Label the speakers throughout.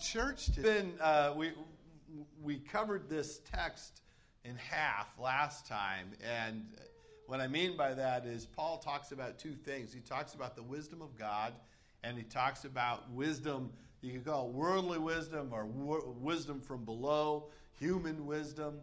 Speaker 1: church we covered this text in half last time, and what I mean by that is Paul talks about two things. He talks about the wisdom of God, and he talks about wisdom, you could call it worldly wisdom or wisdom from below, human wisdom.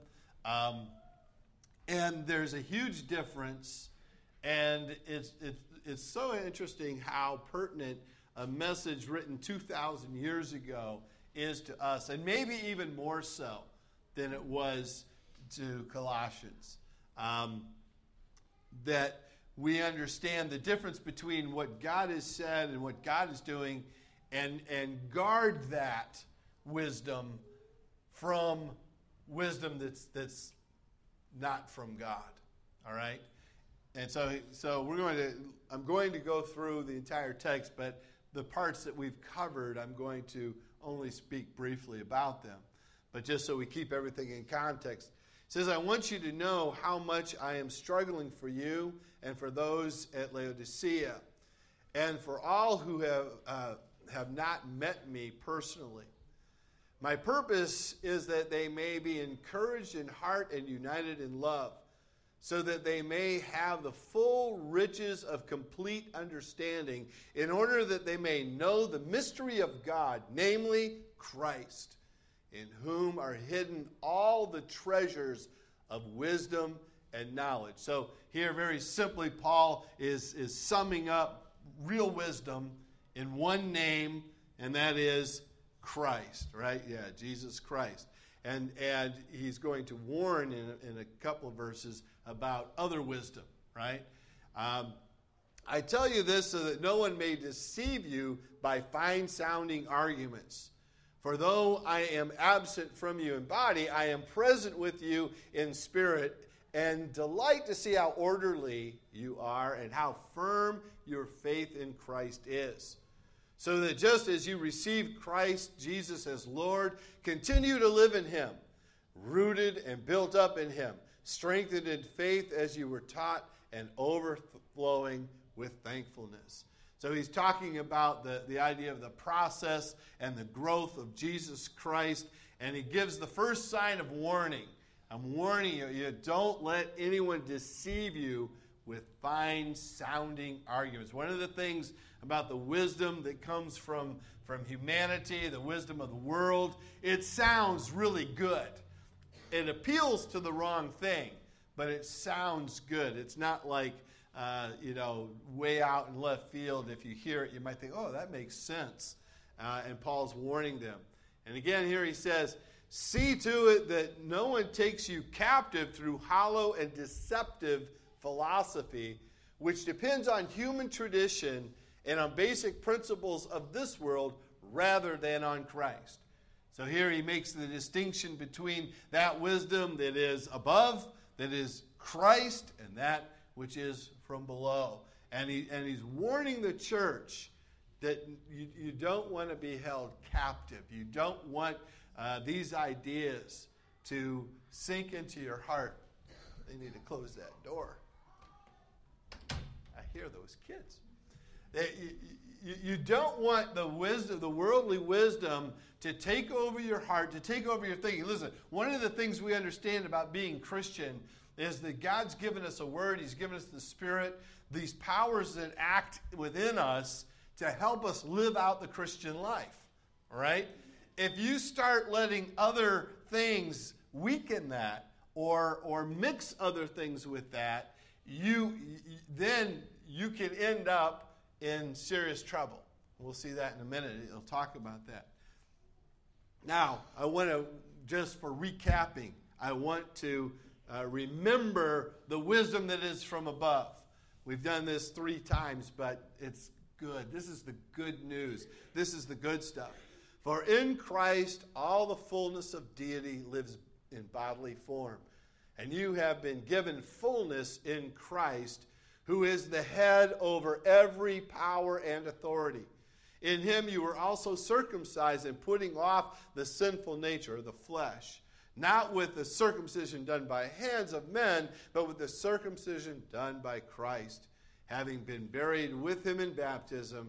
Speaker 1: And there's a huge difference, and it's so interesting how pertinent a message written 2,000 years ago is to us, and maybe even more so than it was to Colossians. That we understand the difference between what God has said and what God is doing, and guard that wisdom from wisdom that's not from God. All right? And so I'm going to go through the entire text, but the parts that we've covered, I'm going to only speak briefly about them. But just so we keep everything in context. It says, I want you to know how much I am struggling for you and for those at Laodicea, and for all who have not met me personally. My purpose is that they may be encouraged in heart and united in love, so that they may have the full riches of complete understanding, in order that they may know the mystery of God, namely Christ, in whom are hidden all the treasures of wisdom and knowledge. So here, very simply, Paul is summing up real wisdom in one name, and that is Christ, right? Yeah, Jesus Christ. And he's going to warn in a couple of verses about other wisdom, right? I tell you this so that no one may deceive you by fine-sounding arguments. For though I am absent from you in body, I am present with you in spirit, and delight to see how orderly you are and how firm your faith in Christ is. So that just as you received Christ Jesus as Lord, continue to live in him, rooted and built up in him, strengthened in faith as you were taught, and overflowing with thankfulness. So he's talking about the idea of the process and the growth of Jesus Christ, and he gives the first sign of warning. I'm warning you, don't let anyone deceive you with fine-sounding arguments. One of the things about the wisdom that comes from humanity, the wisdom of the world, it sounds really good. It appeals to the wrong thing, but it sounds good. It's not like, way out in left field. If you hear it, you might think, oh, that makes sense. And Paul's warning them. And again, here he says, see to it that no one takes you captive through hollow and deceptive philosophy, which depends on human tradition and on basic principles of this world rather than on Christ. So here he makes the distinction between that wisdom that is above, that is Christ, and that which is from below. And he's warning the church that you don't want to be held captive. You don't want these ideas to sink into your heart. They need to close that door. I hear those kids. You don't want the wisdom, the worldly wisdom, to take over your heart, to take over your thinking. Listen, one of the things we understand about being Christian is that God's given us a word. He's given us the Spirit, these powers that act within us to help us live out the Christian life. All right? If you start letting other things weaken that or mix other things with that, then you can end up in serious trouble. We'll see that in a minute. It'll talk about that. Now, I want to, just for recapping, I want to remember the wisdom that is from above. We've done this 3 times, but it's good. This is the good news. This is the good stuff. For in Christ all the fullness of deity lives in bodily form. And you have been given fullness in Christ, who is the head over every power and authority. In him you were also circumcised in putting off the sinful nature, the flesh, not with the circumcision done by hands of men, but with the circumcision done by Christ, having been buried with him in baptism,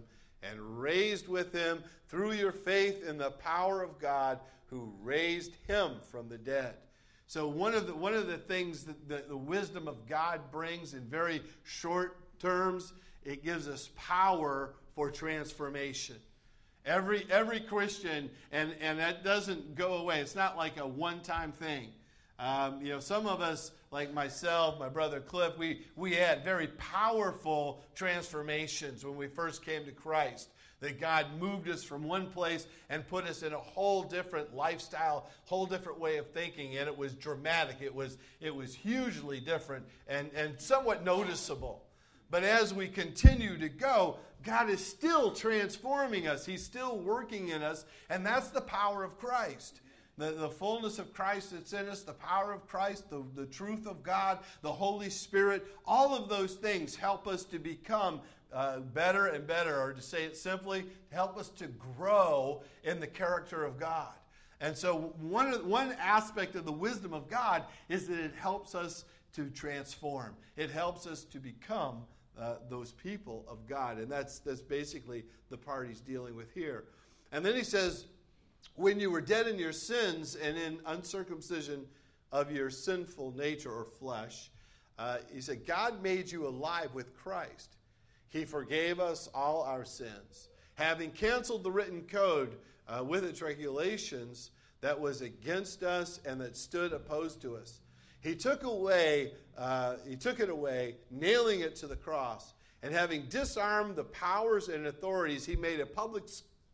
Speaker 1: and raised with him through your faith in the power of God who raised him from the dead. So one of the things that the wisdom of God brings in very short terms, it gives us power for transformation. Every Christian, and that doesn't go away. It's not like a one-time thing. Some of us, like myself, my brother Cliff, we had very powerful transformations when we first came to Christ. That God moved us from one place and put us in a whole different lifestyle, whole different way of thinking, and it was dramatic. It was hugely different and somewhat noticeable. But as we continue to go, God is still transforming us. He's still working in us, and that's the power of Christ. The fullness of Christ that's in us, the power of Christ, the truth of God, the Holy Spirit, all of those things help us to become better and better, or to say it simply, help us to grow in the character of God. And so one aspect of the wisdom of God is that it helps us to transform. It helps us to become those people of God. And that's basically the part he's dealing with here. And then he says, when you were dead in your sins and in uncircumcision of your sinful nature or flesh, he said, God made you alive with Christ. He forgave us all our sins, having canceled the written code with its regulations that was against us and that stood opposed to us. He took it away, nailing it to the cross, and having disarmed the powers and authorities, he made a public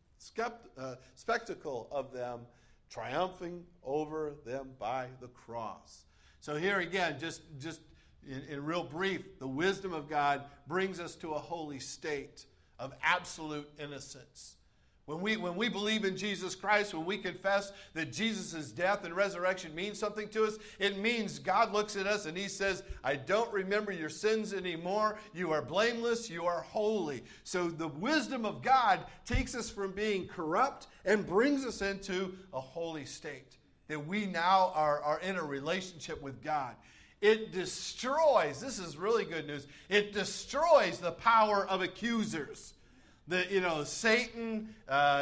Speaker 1: spectacle of them, triumphing over them by the cross. So here again, just in real brief, the wisdom of God brings us to a holy state of absolute innocence. When we believe in Jesus Christ, when we confess that Jesus' death and resurrection means something to us, it means God looks at us and he says, I don't remember your sins anymore. You are blameless. You are holy. So the wisdom of God takes us from being corrupt and brings us into a holy state, that we now are in a relationship with God. It destroys, this is really good news, it destroys the power of accusers. Satan,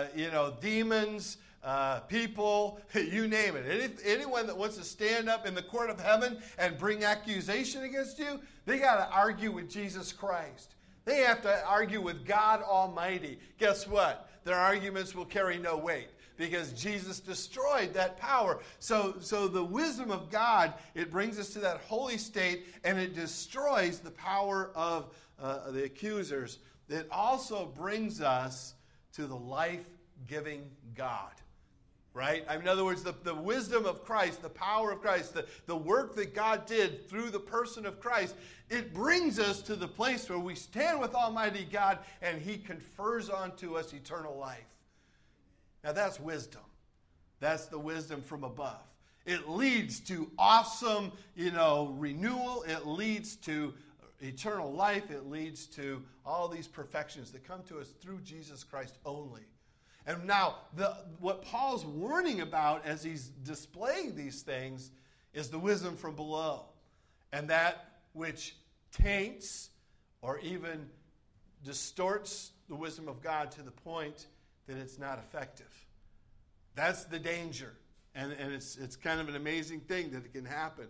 Speaker 1: demons, people, you name it. Anyone that wants to stand up in the court of heaven and bring accusation against you, they got to argue with Jesus Christ. They have to argue with God Almighty. Guess what? Their arguments will carry no weight, because Jesus destroyed that power. So the wisdom of God, it brings us to that holy state, and it destroys the power of the accusers. It also brings us to the life-giving God, right? In other words, the wisdom of Christ, the power of Christ, the work that God did through the person of Christ, it brings us to the place where we stand with Almighty God, and he confers onto us eternal life. Now that's wisdom. That's the wisdom from above. It leads to awesome, renewal. It leads to eternal life. It leads to all these perfections that come to us through Jesus Christ only. And now, what Paul's warning about as he's displaying these things is the wisdom from below. And that which taints or even distorts the wisdom of God to the point that it's not effective. That's the danger. And it's kind of an amazing thing that it can happen.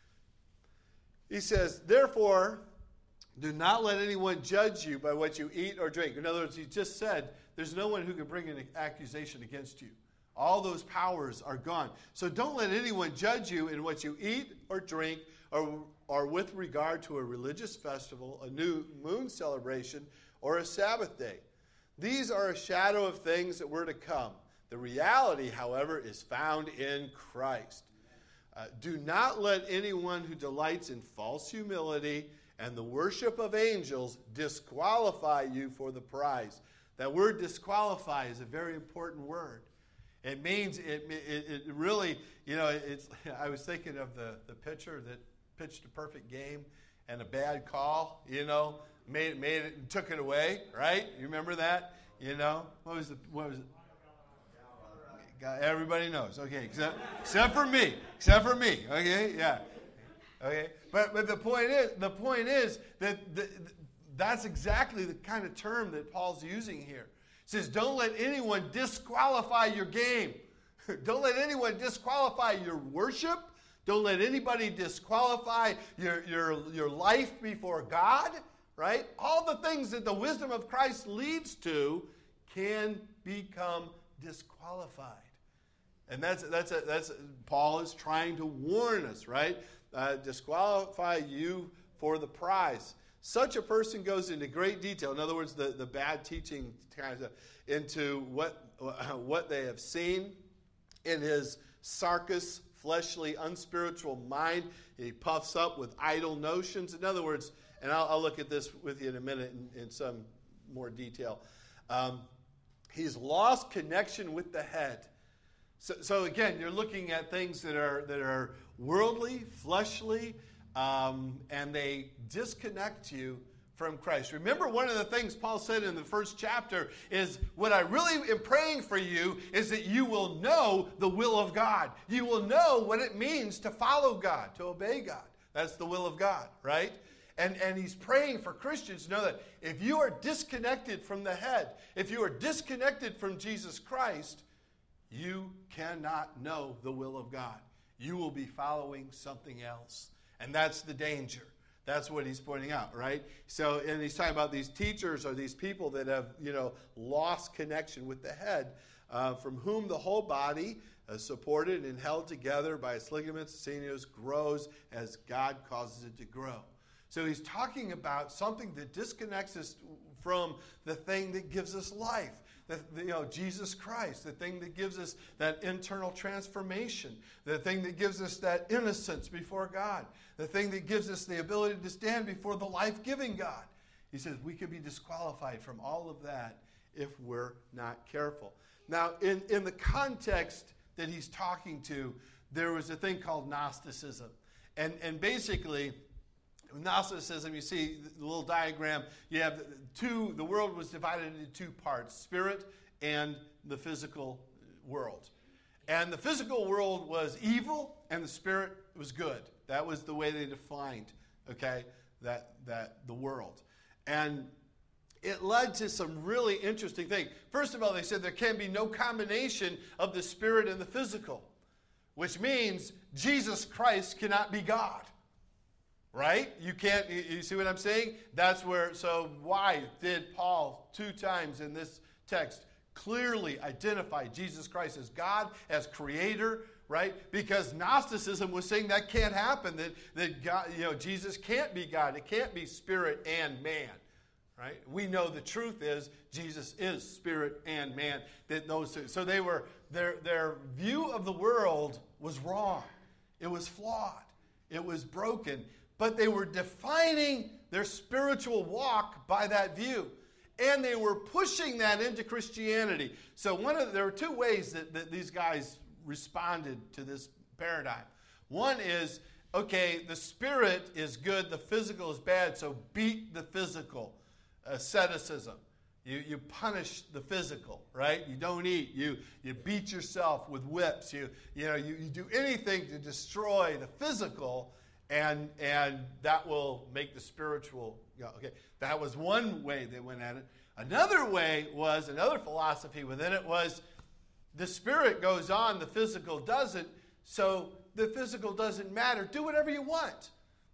Speaker 1: He says, therefore, do not let anyone judge you by what you eat or drink. In other words, he just said, there's no one who can bring an accusation against you. All those powers are gone. So don't let anyone judge you in what you eat or drink, or with regard to a religious festival, a new moon celebration, or a Sabbath day. These are a shadow of things that were to come. The reality, however, is found in Christ. Do not let anyone who delights in false humility and the worship of angels disqualify you for the prize. That word disqualify is a very important word. It means, it really, it's. I was thinking of the pitcher that pitched a perfect game and a bad call, made it and took it away, right? You remember that? What was it? Everybody knows. Okay, except for me. Okay, yeah. Okay, but the point is that that's exactly the kind of term that Paul's using here. He says, don't let anyone disqualify your game. Don't let anyone disqualify your worship. Don't let anybody disqualify your life before God, right? All the things that the wisdom of Christ leads to can become disqualified. And that's Paul is trying to warn us, right? Disqualify you for the prize. Such a person goes into great detail. In other words, the bad teaching kind of into what they have seen in his sarcas, fleshly, unspiritual mind. He puffs up with idle notions. In other words, and I'll look at this with you in a minute in some more detail. He's lost connection with the head. So again, you're looking at things that are worldly, fleshly, and they disconnect you from Christ. Remember, one of the things Paul said in the first chapter is, what I really am praying for you is that you will know the will of God. You will know what it means to follow God, to obey God. That's the will of God, right? And he's praying for Christians to know that if you are disconnected from the head, if you are disconnected from Jesus Christ, you cannot know the will of God. You will be following something else. And that's the danger. That's what he's pointing out, right? So, and he's talking about these teachers or these people that have, lost connection with the head, from whom the whole body, supported and held together by its ligaments and sinews, grows as God causes it to grow. So he's talking about something that disconnects us from the thing that gives us life. Jesus Christ, the thing that gives us that internal transformation, the thing that gives us that innocence before God, the thing that gives us the ability to stand before the life-giving God. He says we could be disqualified from all of that if we're not careful. Now, in the context that he's talking to, there was a thing called Gnosticism. And basically, Gnosticism, you see the little diagram, you have the world was divided into two parts, spirit and the physical world. And the physical world was evil and the spirit was good. That was the way they defined, that the world. And it led to some really interesting things. First of all, they said there can be no combination of the spirit and the physical, which means Jesus Christ cannot be God. Right? You see what I'm saying? That's where, so why did Paul 2 times in this text clearly identify Jesus Christ as God, as creator, right? Because Gnosticism was saying that can't happen, that God, Jesus can't be God. It can't be spirit and man, right? We know the truth is Jesus is spirit and man. So they were, their view of the world was wrong. It was flawed. It was broken. But they were defining their spiritual walk by that view. And they were pushing that into Christianity. So there were 2 ways that these guys responded to this paradigm. One is, the spirit is good, the physical is bad, so beat the physical. Asceticism. You punish the physical, right? You don't eat. You beat yourself with whips. You do anything to destroy the physical. And that will make the spiritual go. That was one way they went at it. Another philosophy within it was the spirit goes on, the physical doesn't, so the physical doesn't matter. Do whatever you want.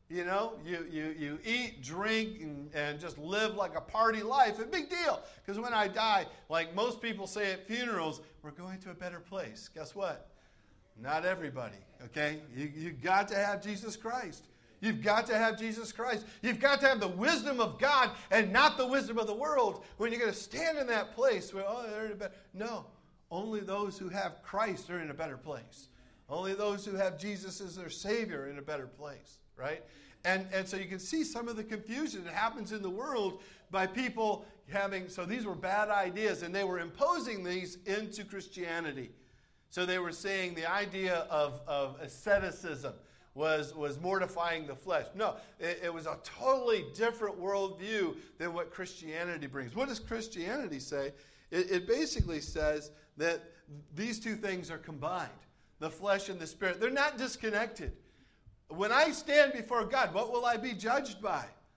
Speaker 1: You eat, drink, and just live like a party life. A big deal. Because when I die, like most people say at funerals, we're going to a better place. Guess what? Not everybody, okay? You've got to have Jesus Christ. You've got to have Jesus Christ. You've got to have the wisdom of God and not the wisdom of the world when you're going to stand in that place where, they're in a better... No, only those who have Christ are in a better place. Only those who have Jesus as their Savior are in a better place, right? And so you can see some of the confusion that happens in the world by people so these were bad ideas, and they were imposing these into Christianity. So they were saying the idea of asceticism was mortifying the flesh. No, it was a totally different worldview than what Christianity brings. What does Christianity say? It basically says that these 2 things are combined, the flesh and the spirit. They're not disconnected. When I stand before God, what will I be judged by?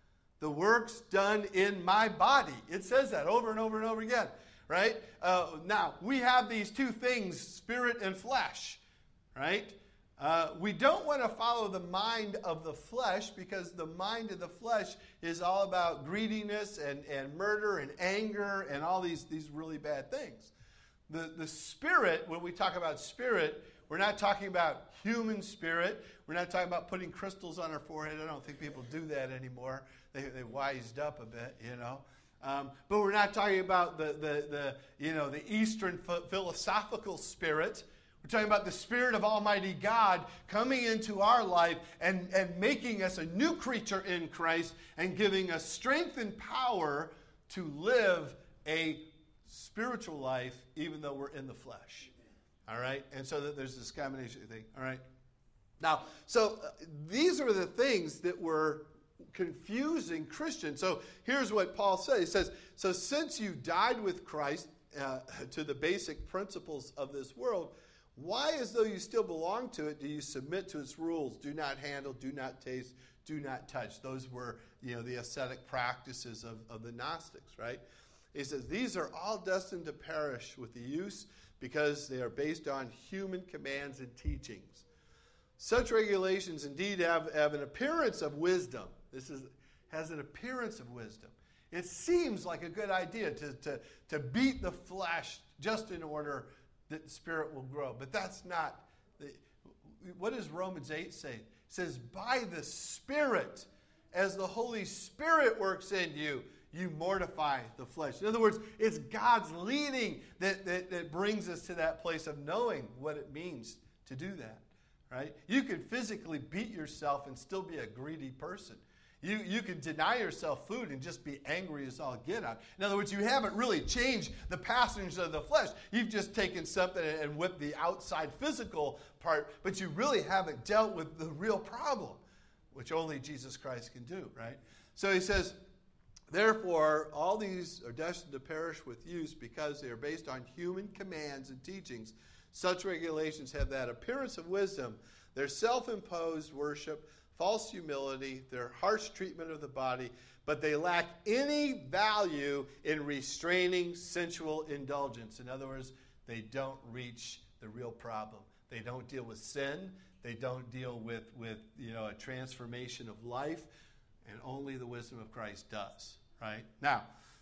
Speaker 1: the works done in my body. It says that over and over and over again, right? Now, we have these two things, spirit and flesh, right? We don't want to follow the mind of the flesh, because the mind of the flesh is all about greediness and murder and anger and all these really bad things. The spirit, when we talk about spirit, we're not talking about human spirit. We're not talking about putting crystals on our forehead. I don't think people do that anymore. They wised up a bit, you know. But we're not talking about the Eastern philosophical spirit. We're talking about the Spirit of Almighty God coming into our life and making us a new creature in Christ and giving us strength and power to live a spiritual life even though we're in the flesh. All right? And so that there's this combination thing. All right? Now, so these are the things that were confusing Christians. So here's what Paul says. He says, so since you died with Christ to the basic principles of this world, why, as though you still belong to it, do you submit to its rules? Do not handle, do not taste, do not touch. Those were, the ascetic practices of the Gnostics, right? He says, these are all destined to perish with the use because they are based on human commands and teachings. Such regulations indeed have an appearance of wisdom. Has an appearance of wisdom. It seems like a good idea to beat the flesh just in order that the spirit will grow. But that's not. What does Romans 8 say? It says, by the Spirit, as the Holy Spirit works in you, you mortify the flesh. In other words, it's God's leading that brings us to that place of knowing what it means to do that. Right? You can physically beat yourself and still be a greedy person. You can deny yourself food and just be angry as all get out. In other words, you haven't really changed the passions of the flesh. You've just taken something and whipped the outside physical part, but you really haven't dealt with the real problem, which only Jesus Christ can do, right? So he says, therefore, all these are destined to perish with use because they are based on human commands and teachings. Such regulations have that appearance of wisdom, their self-imposed worship, false humility, their harsh treatment of the body, but they lack any value in restraining sensual indulgence. In other words, they don't reach the real problem. They don't deal with sin. They don't deal with a transformation of life, and only the wisdom of Christ does. Right? Now,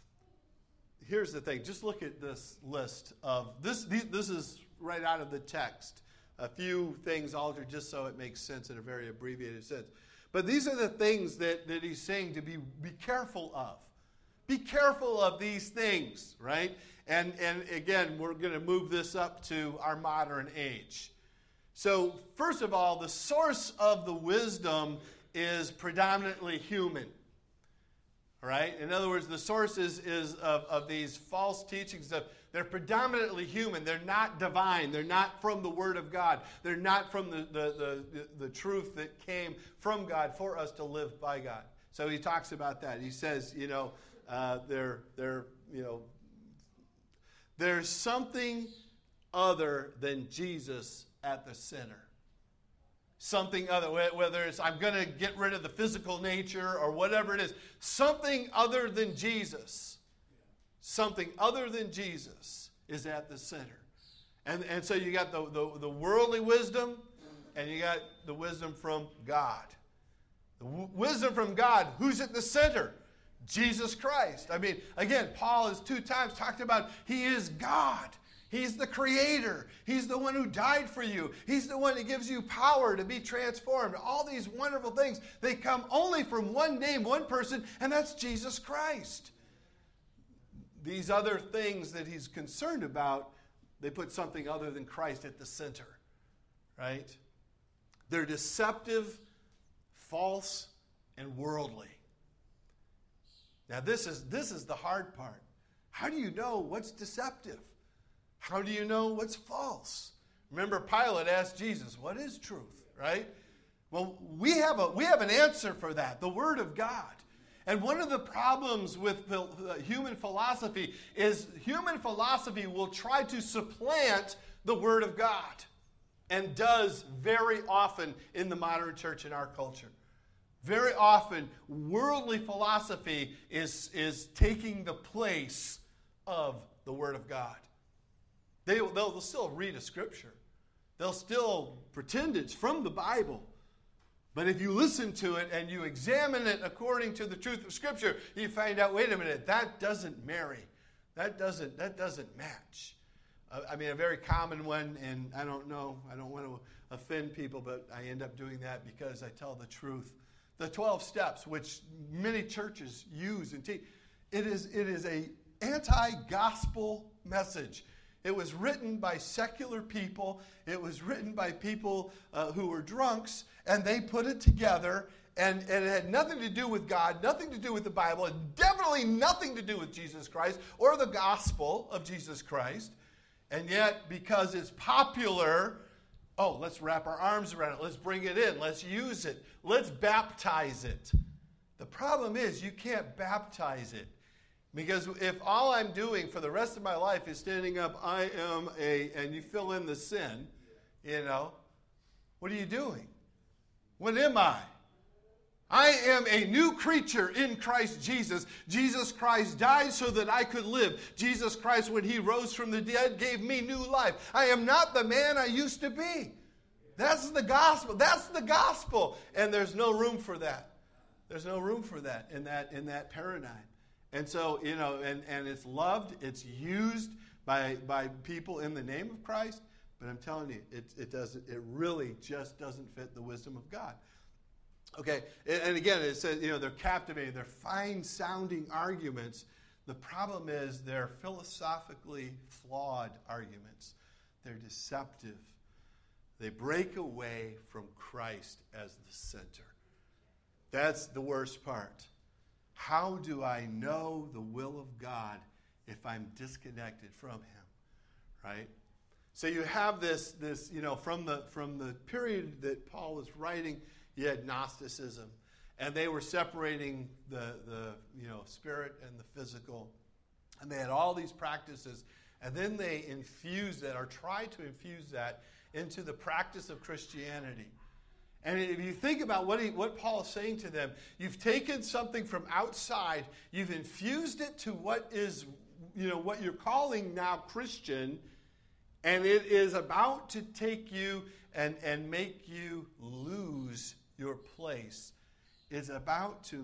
Speaker 1: here's the thing. Just look at this list of this. This is right out of the text. A few things altered just so it makes sense in a very abbreviated sense. But these are the things that he's saying to be careful of. Be careful of these things, right? And again, we're going to move this up to our modern age. So first of all, the source of the wisdom is predominantly human. Right? In other words, the source is of these false teachings. They're predominantly human. They're not divine. They're not from the Word of God. They're not from the truth that came from God for us to live by God. So he talks about that. He says, there's something other than Jesus at the center. Something other, whether it's I'm going to get rid of the physical nature or whatever it is. Something other than Jesus. Something other than Jesus is at the center. And so you got the worldly wisdom and you got the wisdom from God. The wisdom from God, who's at the center? Jesus Christ. I mean, again, Paul has 2 times talked about he is God. He's the creator. He's the one who died for you. He's the one that gives you power to be transformed. All these wonderful things, they come only from one name, one person, and that's Jesus Christ. These other things that he's concerned about, they put something other than Christ at the center, right? They're deceptive, false, and worldly. Now this is the hard part. How do you know what's deceptive? How do you know what's false? Remember, Pilate asked Jesus, what is truth, right? Well, we have an answer for that, the Word of God. And one of the problems with human philosophy is human philosophy will try to supplant the Word of God, and does very often in the modern church in our culture. Very often, worldly philosophy is taking the place of the Word of God. They'll still read a scripture. They'll still pretend it's from the Bible. But if you listen to it and you examine it according to the truth of Scripture, you find out, wait a minute, that doesn't marry. That doesn't match. I mean, a very common one, and I don't want to offend people, but I end up doing that because I tell the truth. The 12 steps, which many churches use and teach, it is a anti-gospel message. It was written by secular people. It was written by people who were drunks, and they put it together, and it had nothing to do with God, nothing to do with the Bible, and definitely nothing to do with Jesus Christ or the gospel of Jesus Christ. And yet, because it's popular, let's wrap our arms around it. Let's bring it in. Let's use it. Let's baptize it. The problem is you can't baptize it. Because if all I'm doing for the rest of my life is standing up, and you fill in the sin, what are you doing? What am I? I am a new creature in Christ Jesus. Jesus Christ died so that I could live. Jesus Christ, when he rose from the dead, gave me new life. I am not the man I used to be. That's the gospel. That's the gospel. And there's no room for that. There's no room for that in that paradigm. And so, and it's loved, it's used by people in the name of Christ, but I'm telling you, it really just doesn't fit the wisdom of God. Okay, and again, it says, they're captivating, they're fine-sounding arguments. The problem is they're philosophically flawed arguments. They're deceptive. They break away from Christ as the center. That's the worst part. How do I know the will of God if I'm disconnected from him? Right? So you have this from the period that Paul was writing, you had Gnosticism, and they were separating the spirit and the physical, and they had all these practices, and then they infused that, or tried to infuse that, into the practice of Christianity. And if you think about what Paul is saying to them, you've taken something from outside, you've infused it to what is, what you're calling now Christian, and it is about to take you and make you lose your place. It's about to,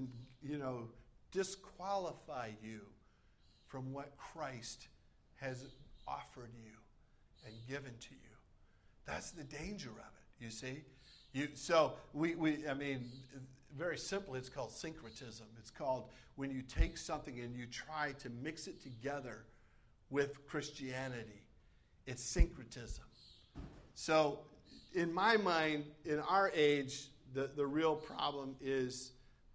Speaker 1: disqualify you from what Christ has offered you and given to you. That's the danger of it, you see. Very simply, it's called syncretism. It's called when you take something and you try to mix it together with Christianity. It's syncretism. So, in my mind, in our age, the real problem is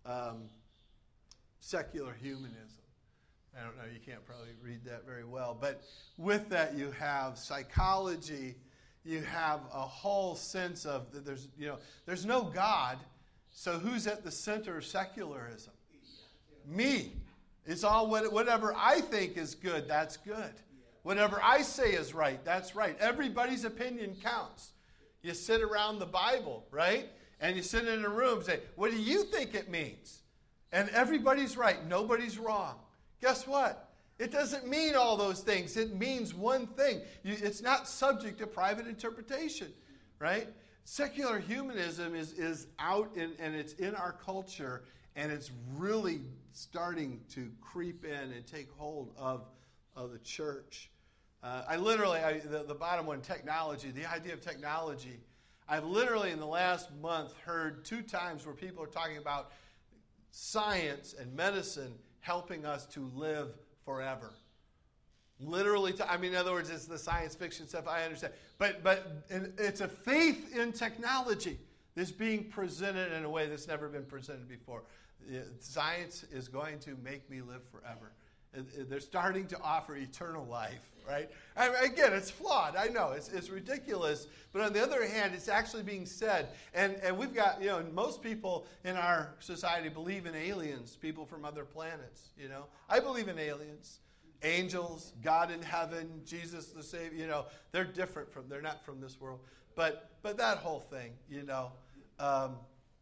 Speaker 1: secular humanism. I don't know, you can't probably read that very well. But with that, you have psychology. You have a whole sense of there's no God, so who's at the center of secularism? Me. It's all whatever I think is good, that's good. Whatever I say is right, that's right. Everybody's opinion counts. You sit around the Bible, right? And you sit in a room and say, what do you think it means? And everybody's right, nobody's wrong. Guess what? It doesn't mean all those things. It means one thing. It's not subject to private interpretation, right? Secular humanism is out and it's in our culture, and it's really starting to creep in and take hold of the church. The bottom one, technology, the idea of technology. I've literally in the last month heard 2 times where people are talking about science and medicine helping us to live forever. Literally, in other words, it's the science fiction stuff, I understand. But it's a faith in technology that's being presented in a way that's never been presented before. Science is going to make me live forever. They're starting to offer eternal life, right? Again, it's flawed. I know. It's ridiculous. But on the other hand, it's actually being said. And we've got, most people in our society believe in aliens, people from other planets, I believe in aliens. Angels, God in heaven, Jesus the Savior, they're different they're not from this world. But that whole thing,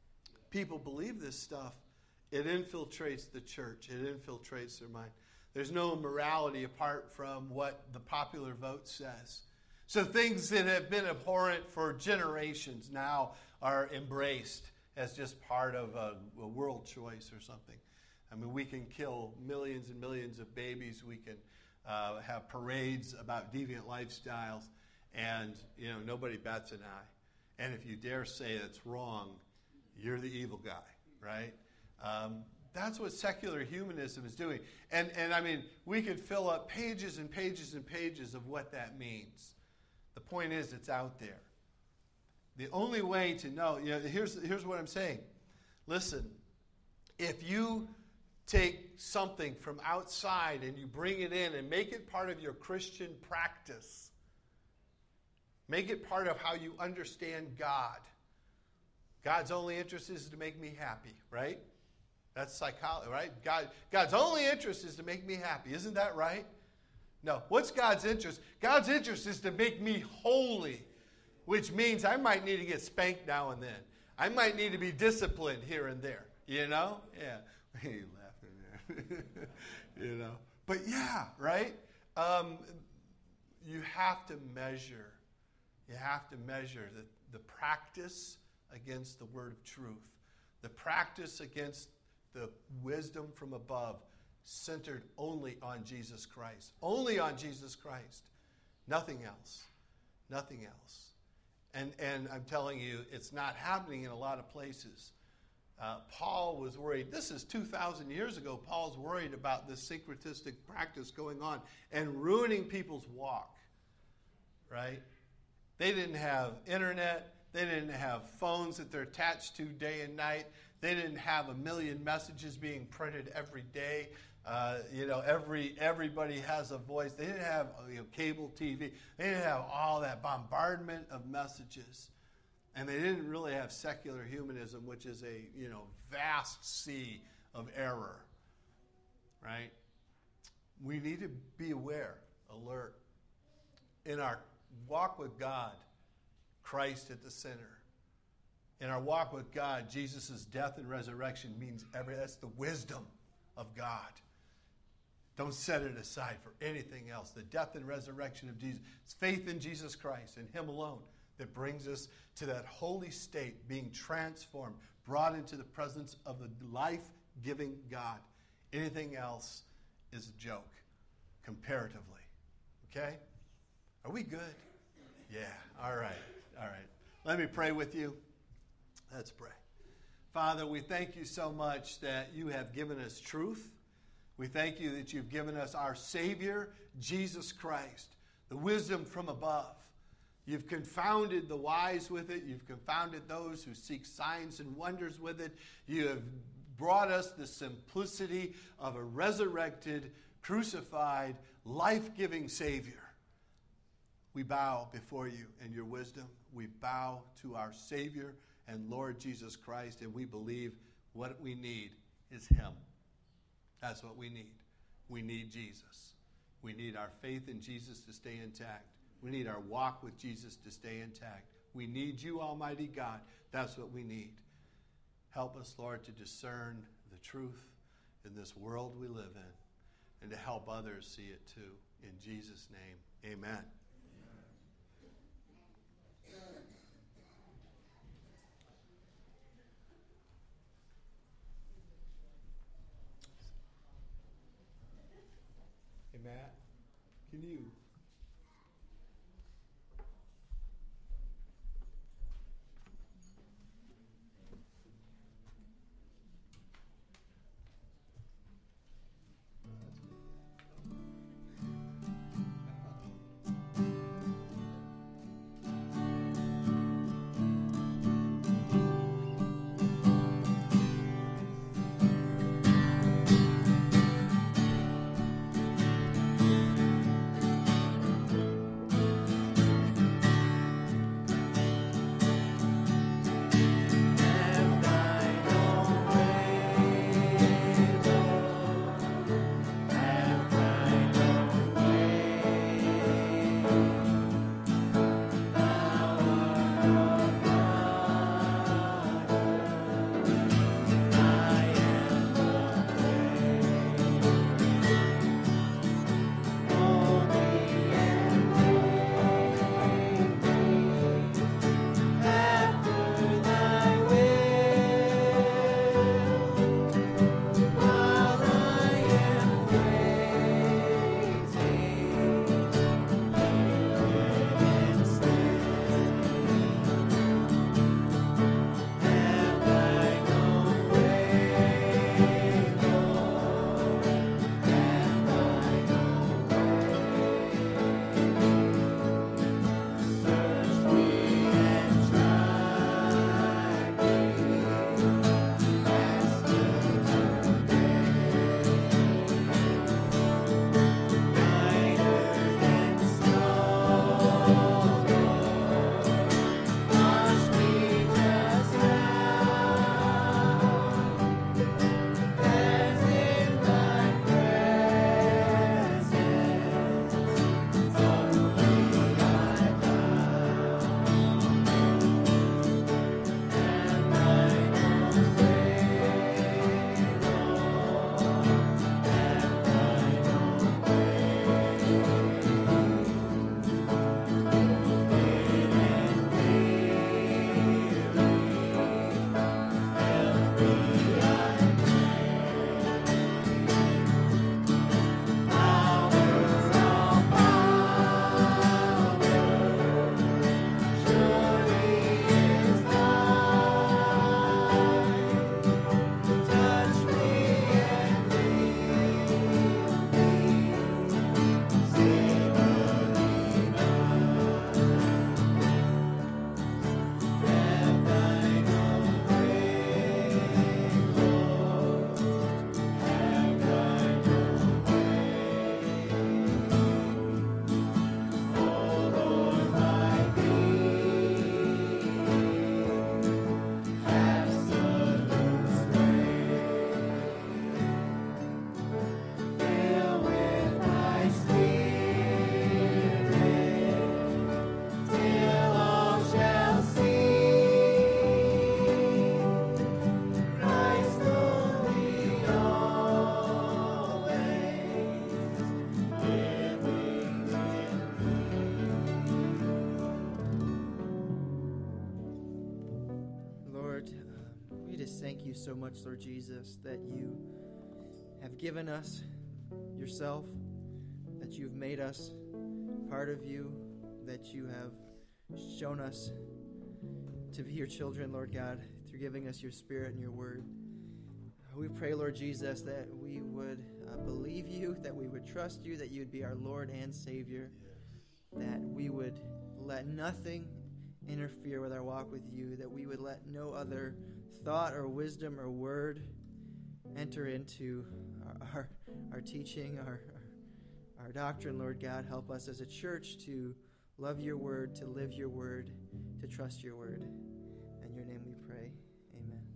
Speaker 1: people believe this stuff, it infiltrates the church. It infiltrates their mind. There's no morality apart from what the popular vote says. So things that have been abhorrent for generations now are embraced as just part of a world choice or something. I mean, we can kill millions and millions of babies. We can have parades about deviant lifestyles, and nobody bats an eye. And if you dare say it's wrong, you're the evil guy, right? That's what secular humanism is doing. And I mean, we could fill up pages and pages and pages of what that means. The point is, it's out there. The only way to know, here's what I'm saying. Listen, if you take something from outside and you bring it in and make it part of your Christian practice, make it part of how you understand God. God's only interest is to make me happy, right? That's psychology, right? God's only interest is to make me happy. Isn't that right? No. What's God's interest? God's interest is to make me holy, which means I might need to get spanked now and then. I might need to be disciplined here and there. Yeah. Hey, laughing there. But yeah, right? You have to measure. You have to measure the practice against the word of truth. The practice against the wisdom from above, centered only on Jesus Christ. Only on Jesus Christ. Nothing else. Nothing else. And I'm telling you, it's not happening in a lot of places. Paul was worried. This is 2,000 years ago. Paul's worried about this syncretistic practice going on and ruining people's walk. Right? They didn't have internet. They didn't have phones that they're attached to day and night. They didn't have a million messages being printed every day. Everybody has a voice. They didn't have cable TV. They didn't have all that bombardment of messages. And they didn't really have secular humanism, which is a vast sea of error. Right? We need to be aware, alert. In our walk with God, Christ at the center. In our walk with God, Jesus' death and resurrection means that's the wisdom of God. Don't set it aside for anything else. The death and resurrection of Jesus. It's faith in Jesus Christ and Him alone that brings us to that holy state, being transformed, brought into the presence of the life-giving God. Anything else is a joke, comparatively. Okay? Are we good? Yeah. All right. All right. Let me pray with you. Let's pray. Father, we thank you so much that you have given us truth. We thank you that you've given us our Savior, Jesus Christ, the wisdom from above. You've confounded the wise with it. You've confounded those who seek signs and wonders with it. You have brought us the simplicity of a resurrected, crucified, life-giving Savior. We bow before you and your wisdom. We bow to our Savior and Lord Jesus Christ, and we believe what we need is Him. That's what we need. We need Jesus. We need our faith in Jesus to stay intact. We need our walk with Jesus to stay intact. We need you, Almighty God. That's what we need. Help us, Lord, to discern the truth in this world we live in and to help others see it too. In Jesus' name, amen. Hey, Matt, can you...
Speaker 2: just thank you so much, Lord Jesus, that you have given us yourself, that you've made us part of you, that you have shown us to be your children, Lord God, through giving us your Spirit and your word. We pray, Lord Jesus, that we would believe you, that we would trust you, that you would be our Lord and Savior, that we would let nothing interfere with our walk with you, that we would let no other thought or wisdom or word enter into our teaching, our doctrine, Lord God. Help us as a church to love your word, to live your word, to trust your word. In your name we pray. Amen.